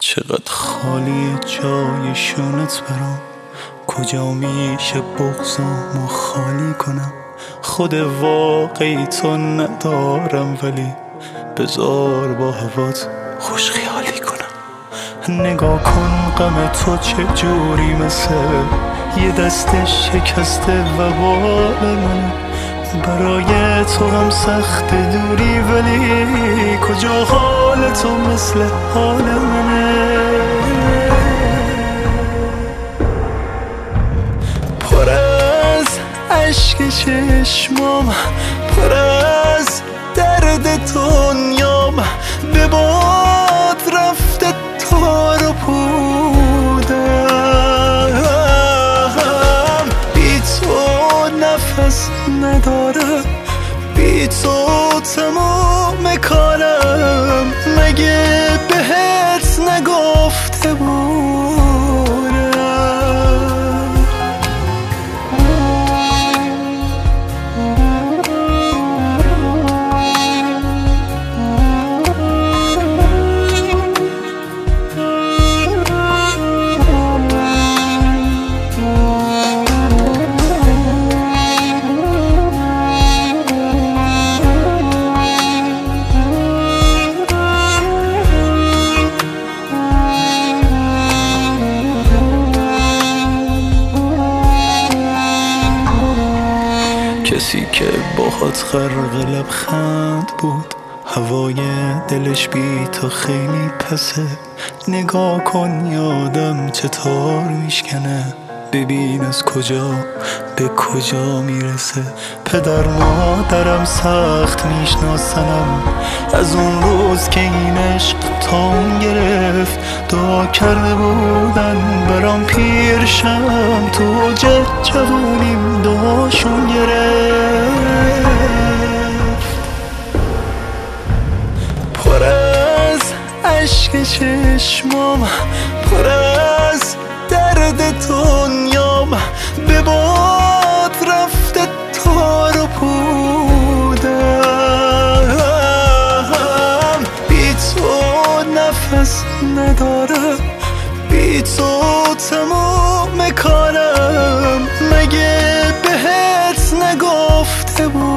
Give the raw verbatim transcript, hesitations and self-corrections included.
چقدر خالی جای شونت برام، کجا میشه بغضامو خالی کنم. خود واقعی تو ندارم ولی بذار با هوات خوش خیالی کنم. نگاه کن غم تو چه جوری مثل یه دست شکسته و بال منه. برای تو هم سخت دوری ولی کجا حال تو مثل حال منه. پر از عشق چشمام، پر از درد دنیام، به باد رفته تار و پودم. بی تو نفس ندارم، بی تو تمام کارم، مگه بهت نگفته بودم؟ کسی که باهات غرق لبخند بود، هوای دلش بی تو خیلی پسه. نگاه کن یادم چطور میشکنه، ببین از کجا به کجا میرسه. پدر مادرم سخت میشناسنم، از اون روز که این عشق تام گرفت. دعا کرده بودن برام پیرشم، تو جه جوونیم دعاشون گرفت. پر از عشق چشمام، پر از درد دنیام، به باد رفته تار و پودم. بی تو نفس ندارم، بی تو تمام کارم، مگه بهت نگفته بود؟